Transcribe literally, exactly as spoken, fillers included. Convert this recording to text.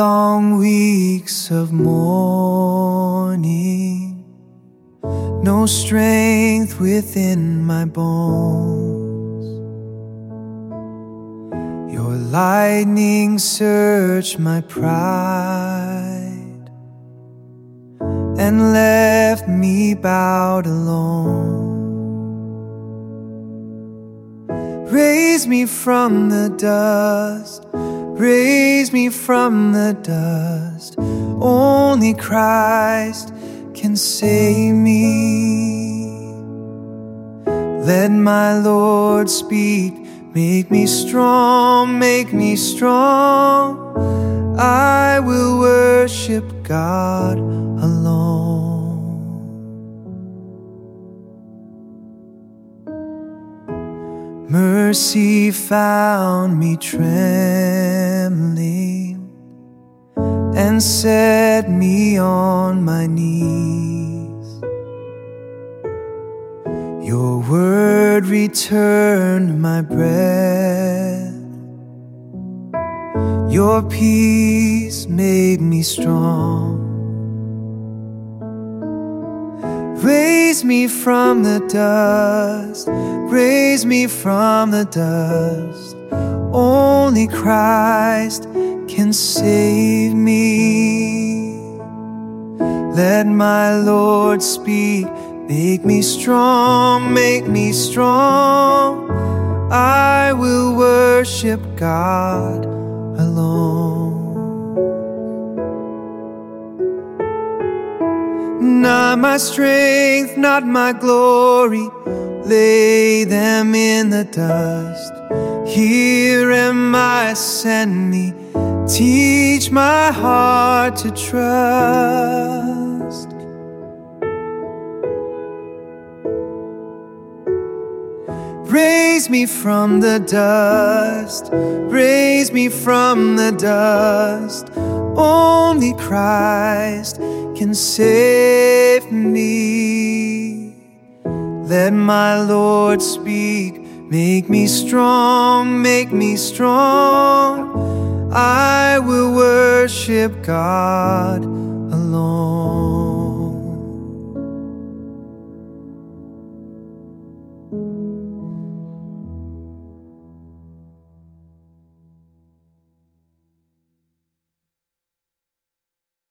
long weeks of mourning, no strength within my bones. Your lightning searched my pride and left me bowed alone. Raise me from the dust, raise me from the dust. Only Christ can save me. Let my Lord speak, make me strong, make me strong. I will worship God alone. Mercy found me trembling and set me on my knees. Your word returned my breath. Your peace made me strong. Raise me from the dust, raise me from the dust. Only Christ can save me. Let my Lord speak, make me strong, make me strong. I will worship God alone. Not my strength, not my glory, lay them in the dust. Here am I, send me, teach my heart to trust. Raise me from the dust, raise me from the dust. Only Christ can save me. Let my Lord speak, make me strong, make me strong. I will worship God alone.